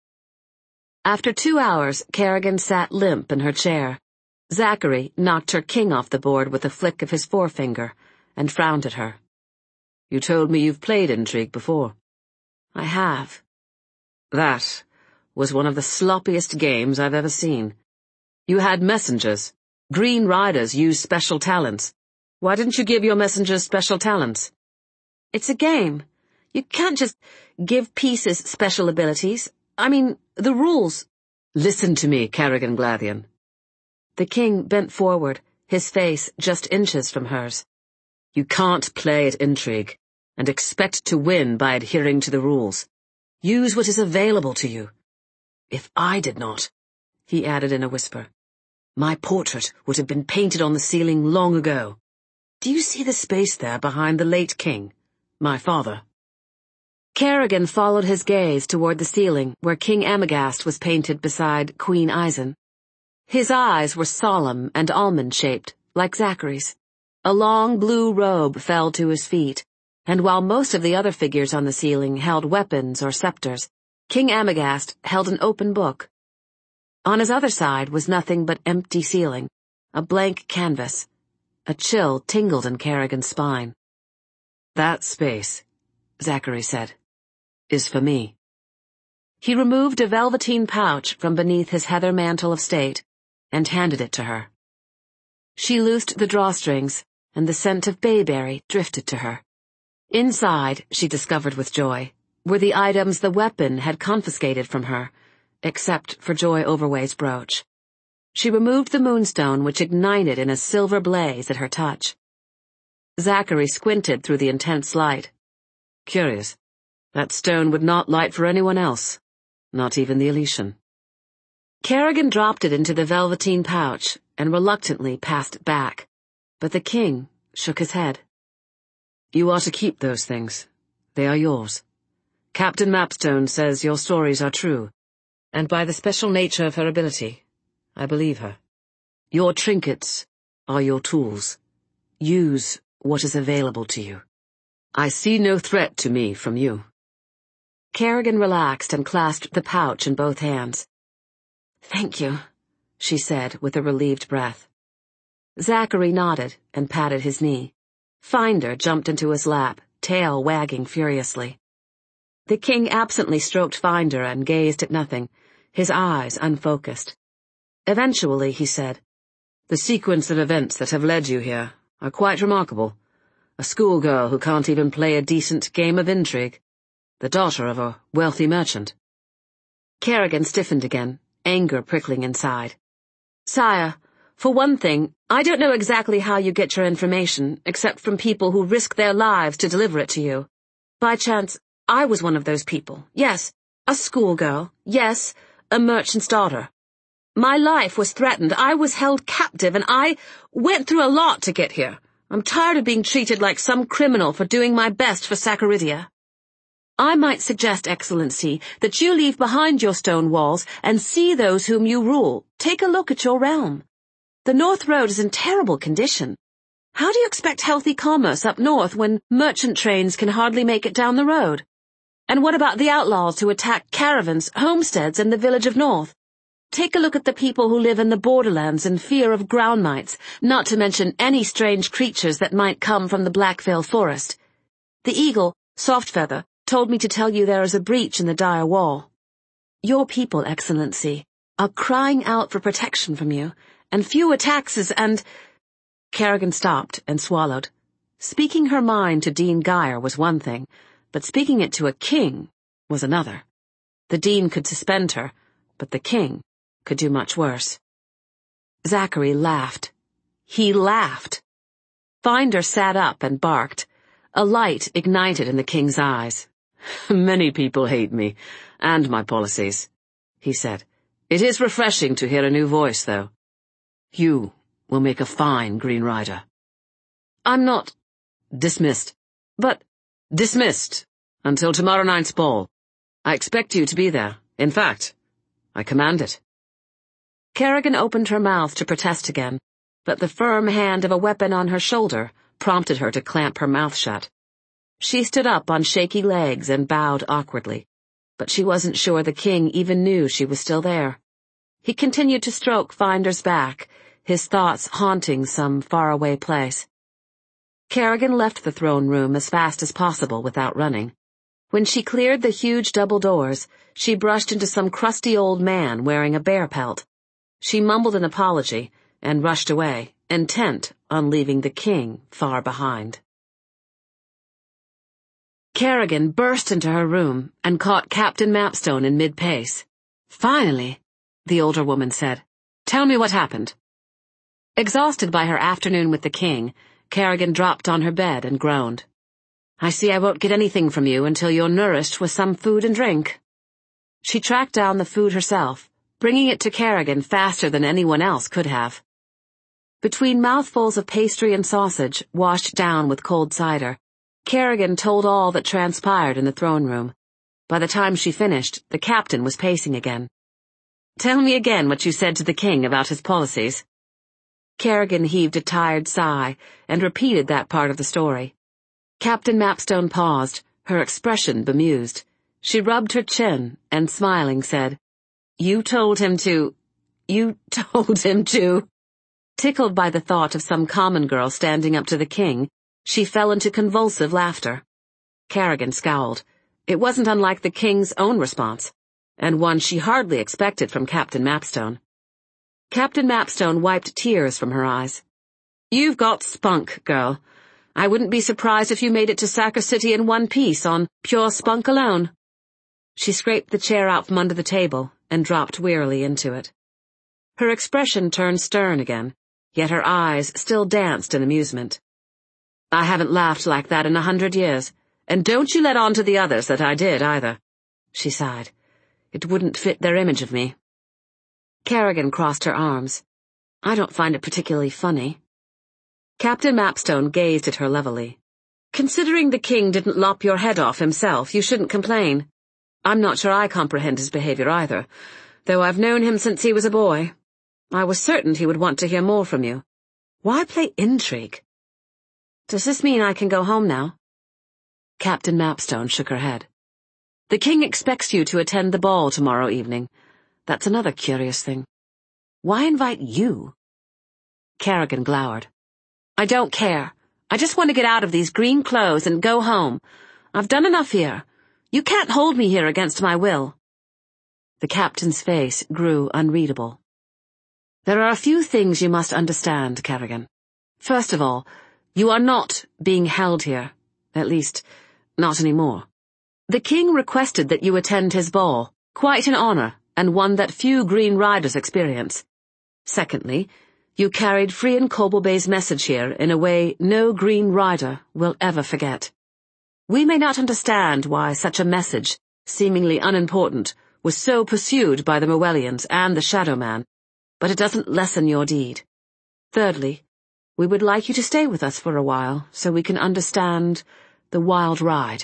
After 2 hours, Kerrigan sat limp in her chair. Zachary knocked her king off the board with a flick of his forefinger, and frowned at her. You told me you've played intrigue before. I have. That was one of the sloppiest games I've ever seen. You had messengers. Green Riders use special talents. Why didn't you give your messengers special talents? It's a game. You can't just give pieces special abilities. I mean, the rules. Listen to me, Kerrigan Glathian. The king bent forward, his face just inches from hers. You can't play at intrigue and expect to win by adhering to the rules. Use what is available to you. If I did not, he added in a whisper, my portrait would have been painted on the ceiling long ago. Do you see the space there behind the late king, my father? Kerrigan followed his gaze toward the ceiling where King Amagast was painted beside Queen Eisen. His eyes were solemn and almond-shaped, like Zachary's. A long blue robe fell to his feet, and while most of the other figures on the ceiling held weapons or scepters, King Amagast held an open book. On his other side was nothing but empty ceiling, a blank canvas. A chill tingled in Kerrigan's spine. That space, Zachary said, is for me. He removed a velveteen pouch from beneath his heather mantle of state and handed it to her. She loosed the drawstrings, and the scent of bayberry drifted to her. Inside, she discovered with joy, were the items the weapon had confiscated from her, except for Joy Overway's brooch. She removed the moonstone, which ignited in a silver blaze at her touch. Zachary squinted through the intense light. Curious. That stone would not light for anyone else, not even the Elysian. Kerrigan dropped it into the velveteen pouch and reluctantly passed it back, but the king shook his head. You are to keep those things. They are yours. Captain Mapstone says your stories are true, and by the special nature of her ability, I believe her. Your trinkets are your tools. Use what is available to you. I see no threat to me from you. Kerrigan relaxed and clasped the pouch in both hands. Thank you, she said with a relieved breath. Zachary nodded and patted his knee. Finder jumped into his lap, tail wagging furiously. The king absently stroked Finder and gazed at nothing, his eyes unfocused. Eventually, he said, The sequence of events that have led you here are quite remarkable. A schoolgirl who can't even play a decent game of intrigue. The daughter of a wealthy merchant. Kerrigan stiffened again, anger prickling inside. Sire, for one thing, I don't know exactly how you get your information, except from people who risk their lives to deliver it to you. By chance, I was one of those people. Yes, a schoolgirl. Yes, a merchant's daughter. My life was threatened. I was held captive, and I went through a lot to get here. I'm tired of being treated like some criminal for doing my best for Sacaridia. I might suggest, Excellency, that you leave behind your stone walls and see those whom you rule. Take a look at your realm. The North Road is in terrible condition. How do you expect healthy commerce up north when merchant trains can hardly make it down the road? And what about the outlaws who attack caravans, homesteads, and the village of North? Take a look at the people who live in the borderlands in fear of ground mites, not to mention any strange creatures that might come from the Blackvale Forest. The eagle, Softfeather, told me to tell you there is a breach in the dire wall. Your people, Excellency, are crying out for protection from you, and fewer taxes and—" Kerrigan stopped and swallowed. Speaking her mind to Dean Geyer was one thing, but speaking it to a king was another. The dean could suspend her, but the king could do much worse. Zachary laughed. He laughed. Finder sat up and barked. A light ignited in the king's eyes. "Many people hate me, and my policies," he said. "It is refreshing to hear a new voice, though. You will make a fine Green Rider." "I'm not—" "Dismissed. But—" "Dismissed until tomorrow night's ball. I expect you to be there. In fact, I command it." Kerrigan opened her mouth to protest again, but the firm hand of a weapon on her shoulder prompted her to clamp her mouth shut. She stood up on shaky legs and bowed awkwardly, but she wasn't sure the king even knew she was still there. He continued to stroke Finder's back, his thoughts haunting some faraway place. Kerrigan left the throne room as fast as possible without running. When she cleared the huge double doors, she brushed into some crusty old man wearing a bear pelt. She mumbled an apology and rushed away, intent on leaving the king far behind. Kerrigan burst into her room and caught Captain Mapstone in mid-pace. "Finally," the older woman said. "Tell me what happened." Exhausted by her afternoon with the king, Kerrigan dropped on her bed and groaned. "I see I won't get anything from you until you're nourished with some food and drink." She tracked down the food herself, bringing it to Kerrigan faster than anyone else could have. Between mouthfuls of pastry and sausage, washed down with cold cider, Kerrigan told all that transpired in the throne room. By the time she finished, the captain was pacing again. "Tell me again what you said to the king about his policies." Kerrigan heaved a tired sigh and repeated that part of the story. Captain Mapstone paused, her expression bemused. She rubbed her chin and, smiling, said, You told him to. Tickled by the thought of some common girl standing up to the king, she fell into convulsive laughter. Kerrigan scowled. It wasn't unlike the king's own response, and one she hardly expected from Captain Mapstone. Captain Mapstone wiped tears from her eyes. "You've got spunk, girl. I wouldn't be surprised if you made it to Sacker City in one piece on pure spunk alone." She scraped the chair out from under the table and dropped wearily into it. Her expression turned stern again, yet her eyes still danced in amusement. "I haven't laughed like that in 100 years, and don't you let on to the others that I did, either," she sighed. "It wouldn't fit their image of me." Kerrigan crossed her arms. "I don't find it particularly funny." Captain Mapstone gazed at her levelly. "Considering the king didn't lop your head off himself, you shouldn't complain. I'm not sure I comprehend his behavior either, though I've known him since he was a boy. I was certain he would want to hear more from you. Why play intrigue?" "Does this mean I can go home now?" Captain Mapstone shook her head. "The king expects you to attend the ball tomorrow evening. That's another curious thing. Why invite you?" Kerrigan glowered. "I don't care. I just want to get out of these green clothes and go home. I've done enough here. You can't hold me here against my will." The captain's face grew unreadable. "There are a few things you must understand, Kerrigan. First of all, you are not being held here. At least, not anymore. The king requested that you attend his ball, quite an honor, and one that few Green Riders experience. Secondly, you carried Frian Cobblebay's message here in a way no Green Rider will ever forget. We may not understand why such a message, seemingly unimportant, was so pursued by the Morwellians and the Shadow Man, but it doesn't lessen your deed. Thirdly, we would like you to stay with us for a while so we can understand the wild ride."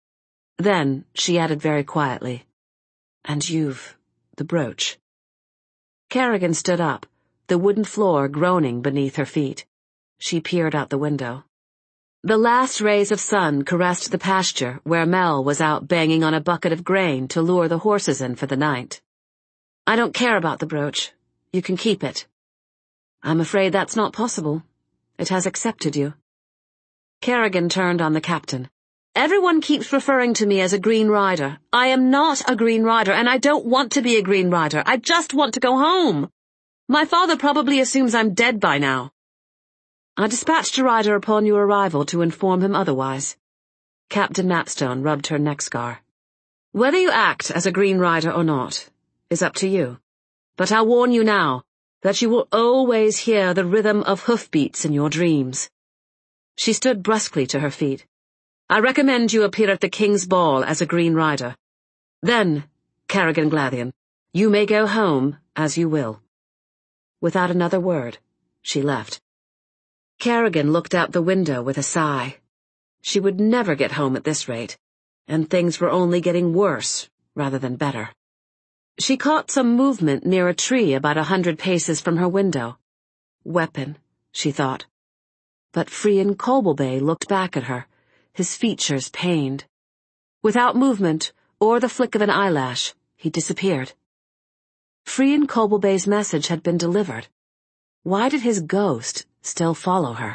Then she added very quietly, "And you've the brooch." Kerrigan stood up, the wooden floor groaning beneath her feet. She peered out the window. The last rays of sun caressed the pasture where Mel was out banging on a bucket of grain to lure the horses in for the night. I don't care about the brooch. You can keep it. I'm afraid that's not possible. It has accepted you. Kerrigan turned on the captain. Everyone keeps referring to me as a Green Rider. I am not a Green Rider, and I don't want to be a Green Rider. I just want to go home. My father probably assumes I'm dead by now. I dispatched a rider upon your arrival to inform him otherwise. Captain Mapstone rubbed her neck scar. Whether you act as a Green Rider or not is up to you. But I'll warn you now that you will always hear the rhythm of hoofbeats in your dreams. She stood brusquely to her feet. I recommend you appear at the King's Ball as a Green Rider. Then, Kerrigan Glathian, you may go home as you will. Without another word, she left. Kerrigan looked out the window with a sigh. She would never get home at this rate, and things were only getting worse rather than better. She caught some movement near a tree about 100 paces from her window. Weapon, she thought. But Frian Coblebay looked back at her, his features pained. Without movement or the flick of an eyelash, he disappeared. Frian Coblebay's message had been delivered. Why did his ghost still follow her?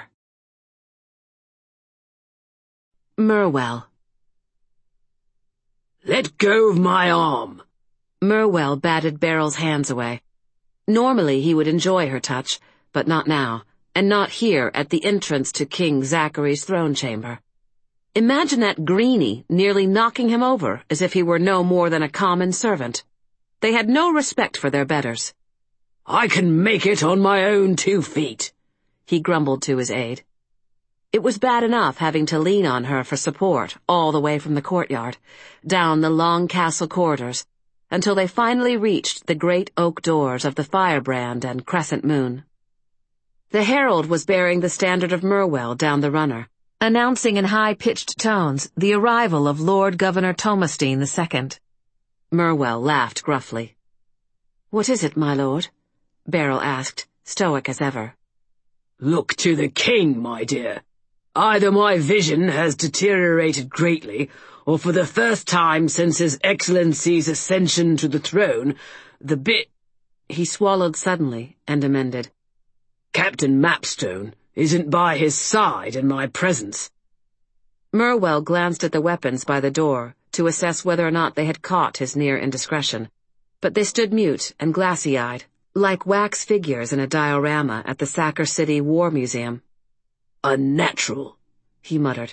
Merwell. Let go of my arm. Merwell batted Beryl's hands away. Normally he would enjoy her touch, but not now, and not here at the entrance to King Zachary's throne chamber. Imagine that greenie nearly knocking him over as if he were no more than a common servant. They had no respect for their betters. I can make it on my own 2 feet, he grumbled to his aide. It was bad enough having to lean on her for support all the way from the courtyard, down the long castle corridors, until they finally reached the great oak doors of the Firebrand and Crescent Moon. The herald was bearing the standard of Merwell down the runner, announcing in high-pitched tones the arrival of Lord Governor Tomestine II. Merwell laughed gruffly. What is it, my lord? Beryl asked, stoic as ever. Look to the king, my dear. Either my vision has deteriorated greatly, or for the first time since His Excellency's ascension to the throne, the bit— He swallowed suddenly and amended. Captain Mapstone isn't by his side in my presence. Merwell glanced at the weapons by the door to assess whether or not they had caught his near indiscretion, but they stood mute and glassy-eyed, like wax figures in a diorama at the Sacker City War Museum. Unnatural, he muttered.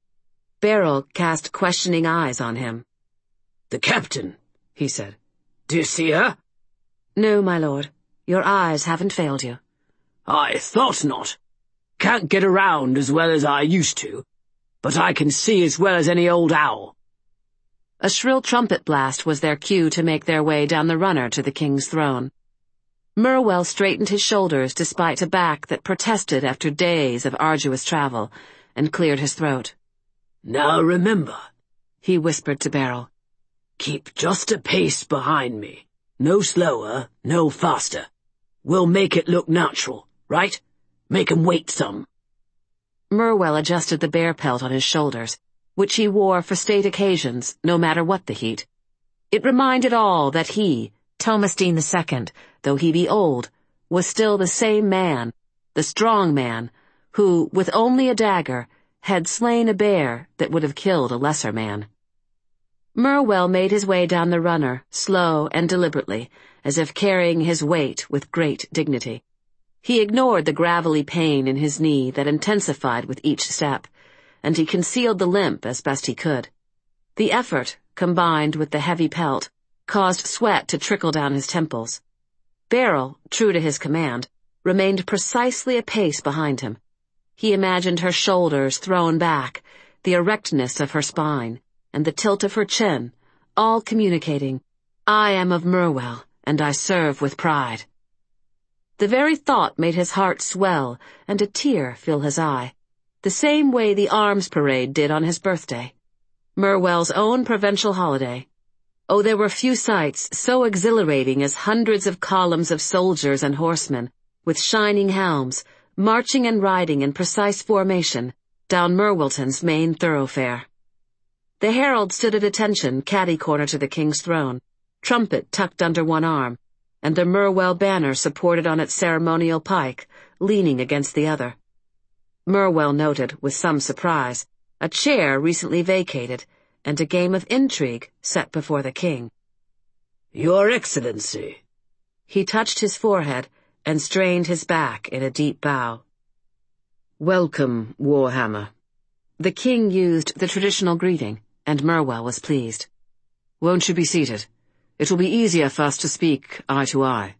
Beryl cast questioning eyes on him. The captain, he said. Do you see her? No, my lord. Your eyes haven't failed you. I thought not. Can't get around as well as I used to, but I can see as well as any old owl. A shrill trumpet blast was their cue to make their way down the runner to the king's throne. Merwell straightened his shoulders despite a back that protested after days of arduous travel, and cleared his throat. Now remember, he whispered to Beryl. Keep just a pace behind me. No slower, no faster. We'll make it look natural, right? Make 'em wait some. Merwell adjusted the bear pelt on his shoulders, which he wore for state occasions, no matter what the heat. It reminded all that he, Tomestine II, though he be old, was still the same man, the strong man, who, with only a dagger, had slain a bear that would have killed a lesser man. Merwell made his way down the runner, slow and deliberately, as if carrying his weight with great dignity. He ignored the gravelly pain in his knee that intensified with each step, and he concealed the limp as best he could. The effort, combined with the heavy pelt, caused sweat to trickle down his temples. Beryl, true to his command, remained precisely a pace behind him. He imagined her shoulders thrown back, the erectness of her spine, and the tilt of her chin, all communicating, I am of Merwell, and I serve with pride. The very thought made his heart swell and a tear fill his eye, the same way the arms parade did on his birthday, Merwell's own provincial holiday. Oh, there were few sights so exhilarating as hundreds of columns of soldiers and horsemen, with shining helms, marching and riding in precise formation down Merwelton's main thoroughfare. The herald stood at attention, catty-corner to the king's throne, trumpet tucked under one arm, and the Merwell banner supported on its ceremonial pike, leaning against the other. Merwell noted, with some surprise, a chair recently vacated, and a game of intrigue set before the king. "Your Excellency." He touched his forehead and strained his back in a deep bow. "Welcome, Warhammer." The king used the traditional greeting, and Merwell was pleased. "Won't you be seated? It will be easier for us to speak eye to eye."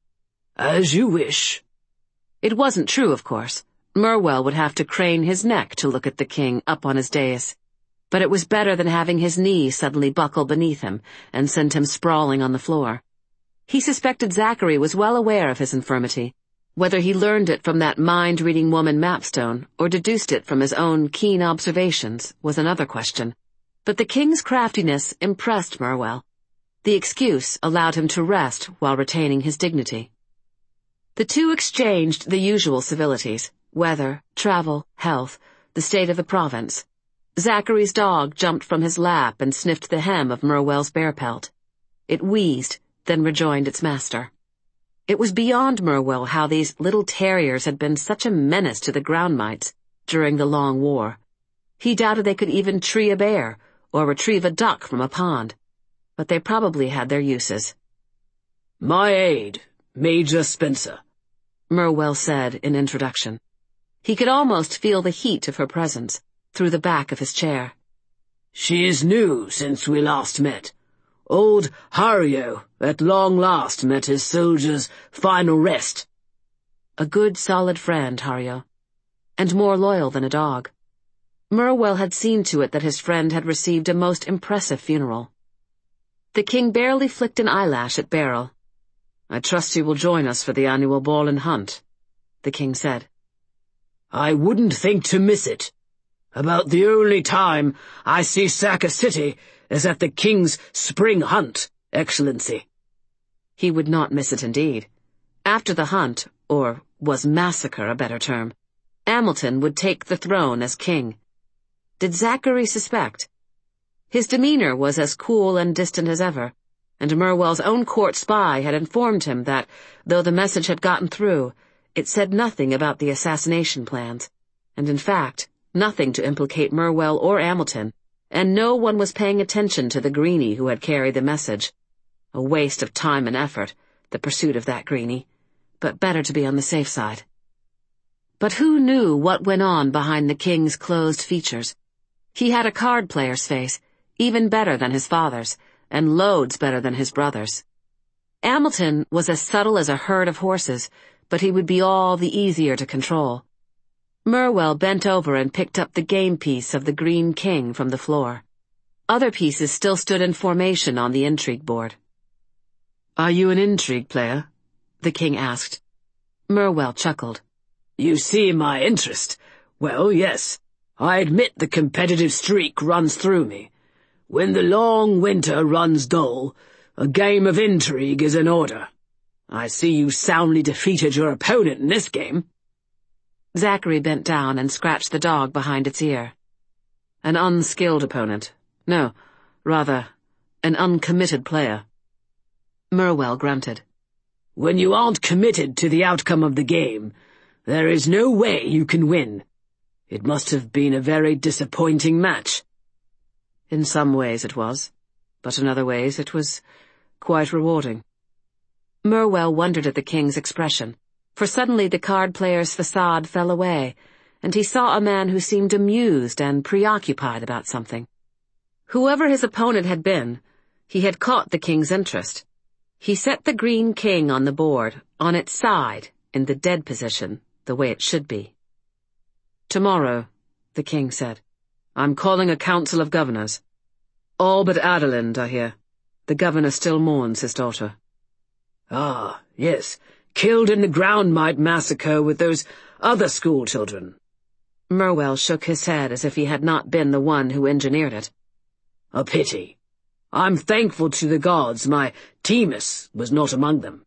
"As you wish." It wasn't true, of course. Merwell would have to crane his neck to look at the king up on his dais. But it was better than having his knee suddenly buckle beneath him and send him sprawling on the floor. He suspected Zachary was well aware of his infirmity. Whether he learned it from that mind-reading woman Mapstone or deduced it from his own keen observations was another question. But the king's craftiness impressed Merwell. The excuse allowed him to rest while retaining his dignity. The two exchanged the usual civilities: weather, travel, health, the state of the province. Zachary's dog jumped from his lap and sniffed the hem of Merwell's bear pelt. It wheezed, then rejoined its master. It was beyond Merwell how these little terriers had been such a menace to the ground mites during the Long War. He doubted they could even tree a bear or retrieve a duck from a pond, but they probably had their uses. "My aide, Major Spencer," Merwell said in introduction. He could almost feel the heat of her presence through the back of his chair. "She is new since we last met. Old Hario at long last met his soldier's final rest." A good, solid friend, Hario. And more loyal than a dog. Merwell had seen to it that his friend had received a most impressive funeral. The king barely flicked an eyelash at Beryl. "I trust you will join us for the annual ball and hunt," the king said. "I wouldn't think to miss it. About the only time I see Sacca City is at the king's spring hunt, Excellency." He would not miss it indeed. After the hunt, or was massacre a better term, Hamilton would take the throne as king. Did Zachary suspect? His demeanor was as cool and distant as ever, and Merwell's own court spy had informed him that, though the message had gotten through, it said nothing about the assassination plans, and in fact, nothing to implicate Merwell or Hamilton, and no one was paying attention to the greenie who had carried the message. A waste of time and effort, the pursuit of that greenie, but better to be on the safe side. But who knew what went on behind the king's closed features? He had a card player's face, even better than his father's, and loads better than his brother's. Hamilton was as subtle as a herd of horses, but he would be all the easier to control. Merwell bent over and picked up the game piece of the Green King from the floor. Other pieces still stood in formation on the intrigue board. "Are you an intrigue player?" the king asked. Merwell chuckled. "You see my interest. Well, yes, I admit the competitive streak runs through me. When the long winter runs dull, a game of intrigue is in order. I see you soundly defeated your opponent in this game." Zachary bent down and scratched the dog behind its ear. "An unskilled opponent. No, rather, an uncommitted player." Merwell grunted. "When you aren't committed to the outcome of the game, there is no way you can win. It must have been a very disappointing match." "In some ways it was, but in other ways it was quite rewarding." Merwell wondered at the king's expression, for suddenly the card player's facade fell away, and he saw a man who seemed amused and preoccupied about something. Whoever his opponent had been, he had caught the king's interest. He set the Green King on the board, on its side, in the dead position, the way it should be. "Tomorrow," the king said, "I'm calling a council of governors. All but Adelind are here. The governor still mourns his daughter." "Ah, yes, killed in the Groundmite massacre with those other schoolchildren." Merwell shook his head as if he had not been the one who engineered it. "A pity. I'm thankful to the gods my Themis was not among them."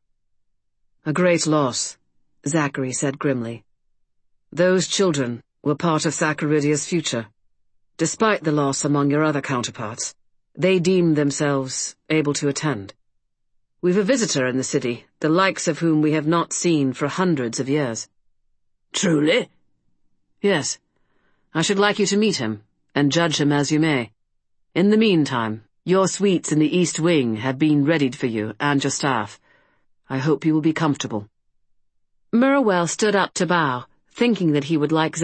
"A great loss," Zachary said grimly. "Those children were part of Sacaridia's future. Despite the loss among your other counterparts, they deemed themselves able to attend." We've a visitor in the city, the likes of whom we have not seen for hundreds of years." "Truly?" "Yes. I should like you to meet him, and judge him as you may. In the meantime, your suites in the East Wing have been readied for you and your staff. I hope you will be comfortable." Murwell stood up to bow, thinking that he would like